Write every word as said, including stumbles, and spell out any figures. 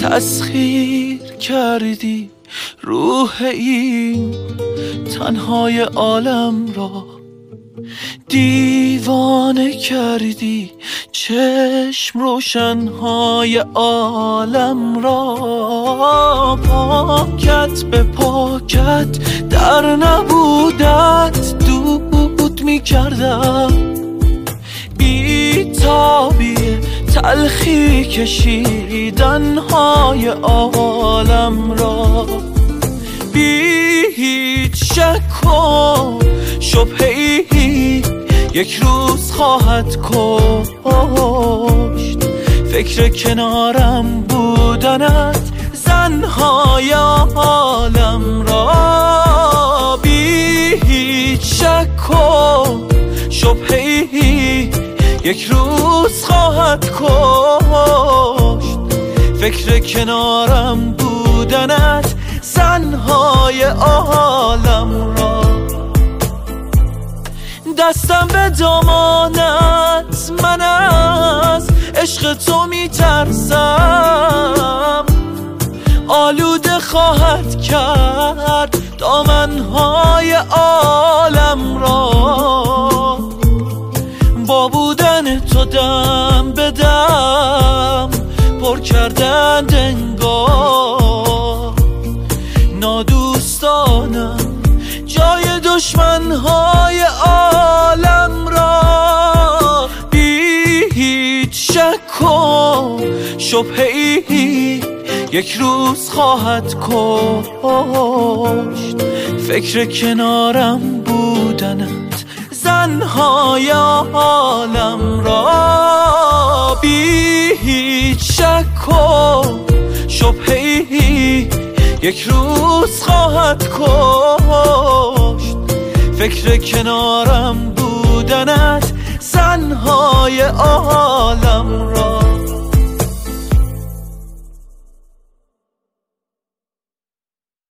تسخیر کردی روح این تنهای عالم را، دیوانه کردی چشم روشنهای عالم را. پاکت به پاکت در نبودت دود می کردم، بی تابی تلخی کشیدنهای عالم را. بی هیچ شک و شبهه‌ای یک روز خواهد کشت فکر کنارم بودنت زنهای عالم را. بی هیچ شک و شبهه‌ای یک روز خواهد کشت فکر کنارم بودنت زنهای عالم را. دستم به دامانت، من از عشق تو می ترسم، آلوده خواهد کرد دامنهای عالم را. با بودن تو دم به دم پر کردند انگار، نادوستانم جای دشمنهای عالم را. بی هیچ شک و شبهه‌ای یک روز خواهد کشت فکر کنارم بودنت زنهای عالم را. بی هیچ شک و شبهه‌ای یک روز خواهد کشت فکر کنارم بودنت زنهای عالم را.